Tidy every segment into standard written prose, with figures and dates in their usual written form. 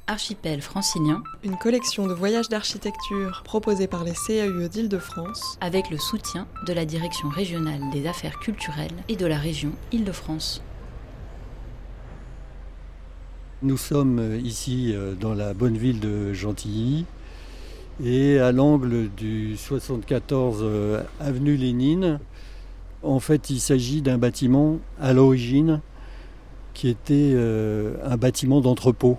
Archipel francilien, une collection de voyages d'architecture proposée par les CAUE d'Île-de-France avec le soutien de la Direction régionale des affaires culturelles et de la région Île-de-France. Nous sommes ici dans la bonne ville de Gentilly et à l'angle du 74 avenue Lénine. En fait, il s'agit d'un bâtiment à l'origine qui était un bâtiment d'entrepôt.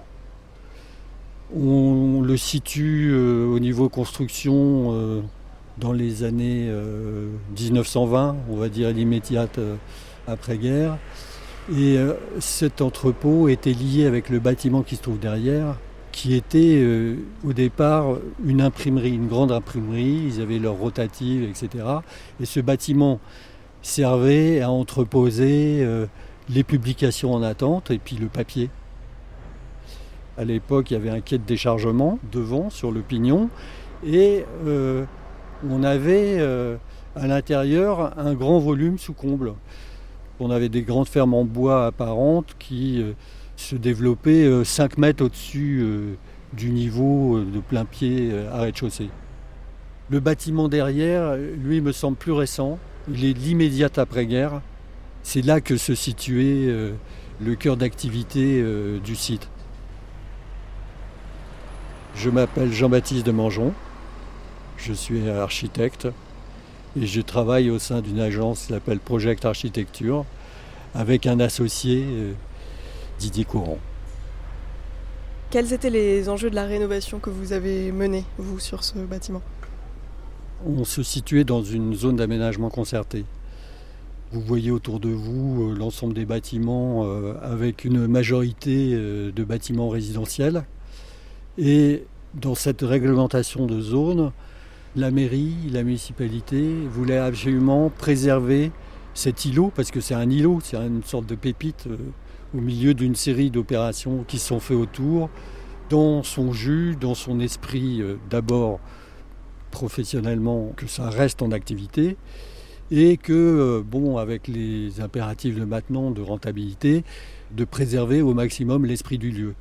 On le situe au niveau construction dans les années 1920, on va dire l'immédiate après-guerre. Et cet entrepôt était lié avec le bâtiment qui se trouve derrière, qui était au départ une imprimerie, une grande imprimerie. Ils avaient leur rotative, etc. Et ce bâtiment servait à entreposer les publications en attente et puis le papier. À l'époque, il y avait un quai de déchargement devant, sur le pignon, et on avait à l'intérieur un grand volume sous comble. On avait des grandes fermes en bois apparentes qui se développaient 5 mètres au-dessus du niveau de plein pied à rez-de-chaussée. Le bâtiment derrière, lui, me semble plus récent. Il est de l'immédiate après-guerre. C'est là que se situait le cœur d'activité du site. Je m'appelle Jean-Baptiste de Mangeon. Je suis architecte. Et je travaille au sein d'une agence qui s'appelle Project Architecture avec un associé, Didier Courant. Quels étaient les enjeux de la rénovation que vous avez menée, vous, sur ce bâtiment ? On se situait dans une zone d'aménagement concerté. Vous voyez autour de vous l'ensemble des bâtiments avec une majorité de bâtiments résidentiels. Et dans cette réglementation de zone, la mairie, la municipalité voulait absolument préserver cet îlot, parce que c'est un îlot, c'est une sorte de pépite au milieu d'une série d'opérations qui se sont faites autour, dans son jus, dans son esprit d'abord professionnellement, que ça reste en activité, et que, avec les impératifs de maintenant de rentabilité, de préserver au maximum l'esprit du lieu.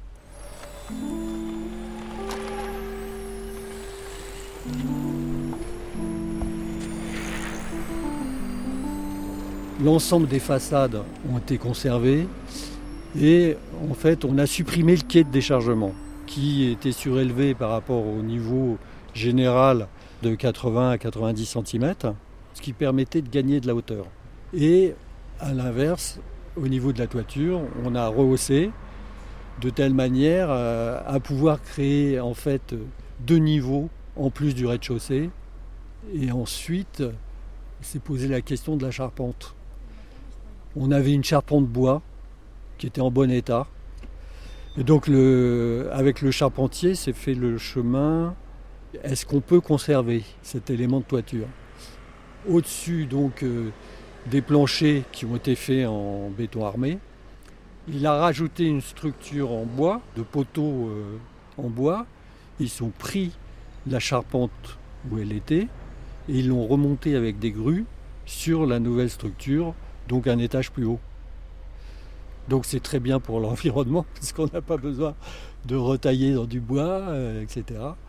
L'ensemble des façades ont été conservées et en fait on a supprimé le quai de déchargement qui était surélevé par rapport au niveau général de 80 à 90 cm, ce qui permettait de gagner de la hauteur. Et à l'inverse, au niveau de la toiture, on a rehaussé de telle manière à pouvoir créer en fait 2 niveaux en plus du rez-de-chaussée. Et ensuite, s'est posé la question de la charpente. On avait une charpente bois qui était en bon état. Et donc avec le charpentier, s'est fait le chemin. Est-ce qu'on peut conserver cet élément de toiture ? Au-dessus donc des planchers qui ont été faits en béton armé, il a rajouté une structure en bois, de poteaux en bois. Ils ont pris la charpente où elle était et ils l'ont remontée avec des grues sur la nouvelle structure, donc un étage plus haut. Donc c'est très bien pour l'environnement, puisqu'on n'a pas besoin de retailler dans du bois, etc.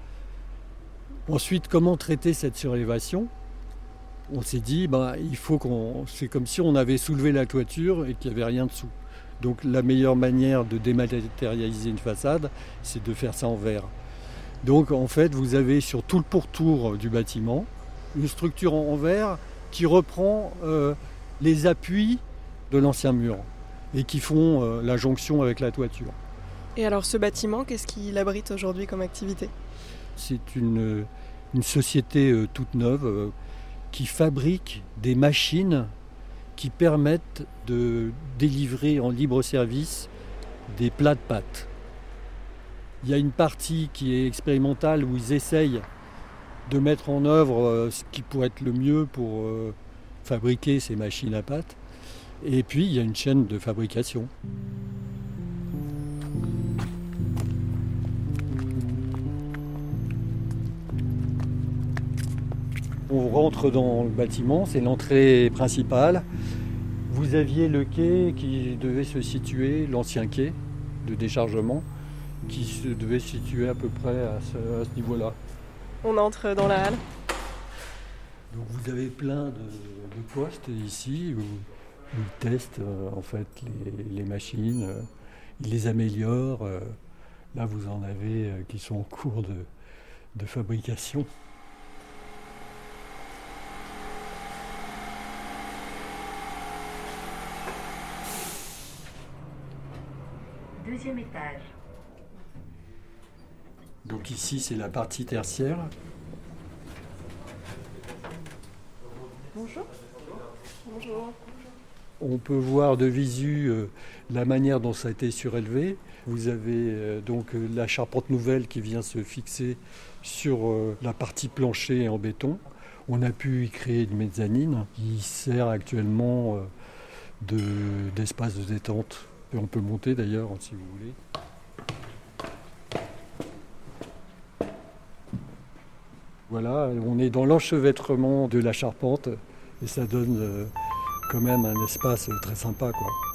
Ensuite, comment traiter cette surélévation ? On s'est dit, c'est comme si on avait soulevé la toiture et qu'il n'y avait rien dessous. Donc la meilleure manière de dématérialiser une façade, c'est de faire ça en verre. Donc en fait, vous avez sur tout le pourtour du bâtiment une structure en verre qui reprend les appuis de l'ancien mur et qui font la jonction avec la toiture. Et alors ce bâtiment, qu'est-ce qu'il abrite aujourd'hui comme activité ? C'est une société toute neuve qui fabrique des machines qui permettent de délivrer en libre service des plats de pâtes. Il y a une partie qui est expérimentale où ils essayent de mettre en œuvre ce qui pourrait être le mieux pour fabriquer ces machines à pâtes. Et puis il y a une chaîne de fabrication. On rentre dans le bâtiment, c'est l'entrée principale. Vous aviez le quai qui devait se situer, l'ancien quai de déchargement, qui devait se situer à peu près à ce niveau-là. On entre dans la halle. Donc vous avez plein de postes ici où ils testent en fait les machines, ils les améliorent. Là vous en avez qui sont en cours de fabrication. Deuxième étage. Donc ici c'est la partie tertiaire. Bonjour. Bonjour. On peut voir de visu la manière dont ça a été surélevé. Vous avez donc la charpente nouvelle qui vient se fixer sur la partie plancher en béton. On a pu y créer une mezzanine qui sert actuellement d'espace de détente. Et on peut monter d'ailleurs si vous voulez. Voilà, on est dans l'enchevêtrement de la charpente et ça donne quand même un espace très sympa, quoi.